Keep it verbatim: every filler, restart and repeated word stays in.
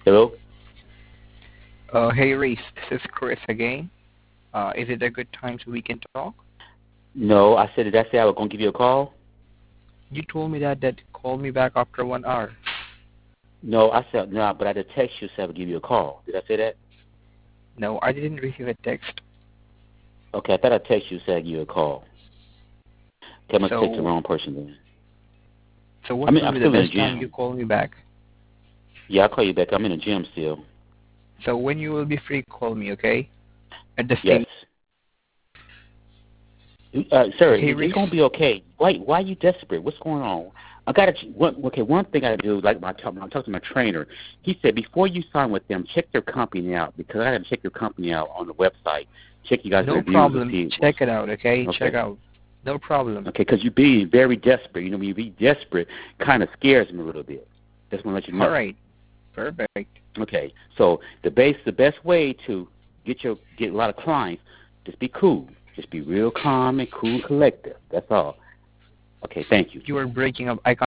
Hello? Uh, hey Reese, this is Chris again. Uh, is it a good time so we can talk? No, I said, did I say I was going to give you a call? You told me that that call me back after one hour. No, I said, no, but I did text you said I would give you a call. Did I say that? No, I didn't receive a text. Okay, I thought I texted you said I'd give you a call. Okay, I must text the So, wrong person then. so I what mean, will I'm be the still in the best time you gym. call me back? Yeah, I'll call you back. I'm in the gym still. So when you will be free, call me, okay? At the Yes. same. Uh, sir, Hey it, it's Reese. going to be okay. Why Why are you desperate? What's going on? I got to, one, okay, one thing I do, like when I talk, when I talk to my trainer, he said, before you sign with them, check their company out, because I got to check your company out on the website. Check you guys' No reviews to problem. see what's, Check it out, okay? Check okay. out. No problem. Okay, because you being very desperate. You know, when you be desperate, kind of scares me a little bit. Just want to let you All know. right. Perfect. Okay, so the base, the best way to get your get a lot of clients, just be cool. Just be real calm and cool and collective. That's all. Okay, thank you. You are breaking up. I can't